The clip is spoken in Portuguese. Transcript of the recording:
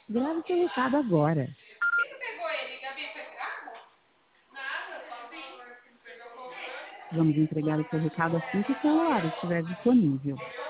Grave seu recado agora. Por que você pegou ele, Gabi? Foi estrago? Nada, só vi. Vamos entregar o seu recado assim que o celular estiver disponível.